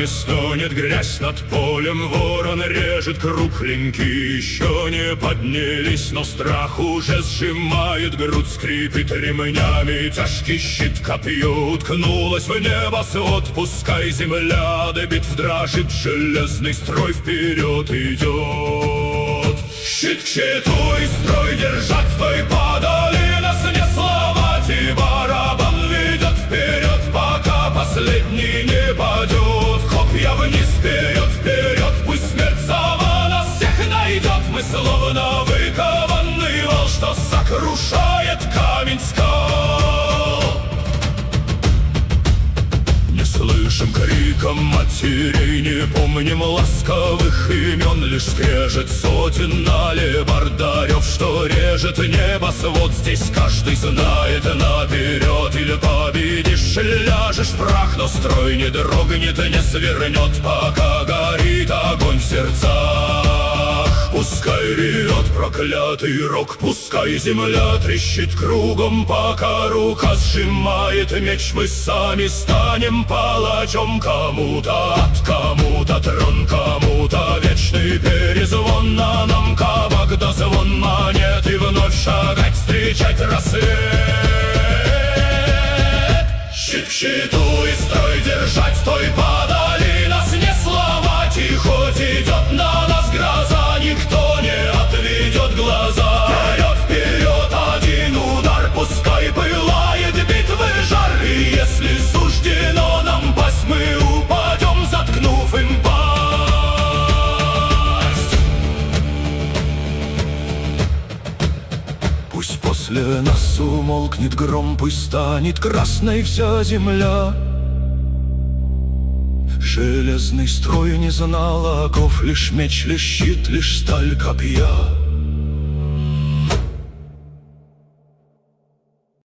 нами стонет грязь над полем, ворон режет круг, клинки еще не поднялись, но страх уже сжимает грудь, скрипит ремнями тяжкий щит, копье уткнулось в небосвод. Пускай земля добит, дрожит, железный строй вперед идет. Щит к щиту и строй держать, стой подали, нас не сломать, и барабан ведет вперед, пока последний не падет. Копья вниз, вперед, вперед, пусть смерть сама нас всех найдет. Мы словно выкованный вал, что сокрушает камень скал. Не слышим криком матерей, не помним ласковых имен, лишь скрежет сотен алебардарев, что режет небосвод. Здесь каждый знает наперед, или победишь, ляжешь в прах, но строй не дрогнет, не свернет, пока горит огонь в сердцах. Пускай ревет проклятый рог, пускай земля трещит кругом, пока рука сжимает меч, мы сами станем палачом. Кому-то ад, кому-то трон, кому-то вечный перезвон, на нам кабак да звон монет, и вновь шагать, встречать рассвет. Щит к щиту и строй держать, стой подали, нас не сломать, и хоть идет на нас гроза, никто не отведет глаза. Вперед, вперед, один удар, пускай пылает битвы жар, и если суждено нам пасть, мы упадем, заткнув им пасть. Пусть после нас умолкнет гром, пусть станет красной вся земля. Железный строй не знал оков, лишь меч, лишь щит, лишь сталь копья.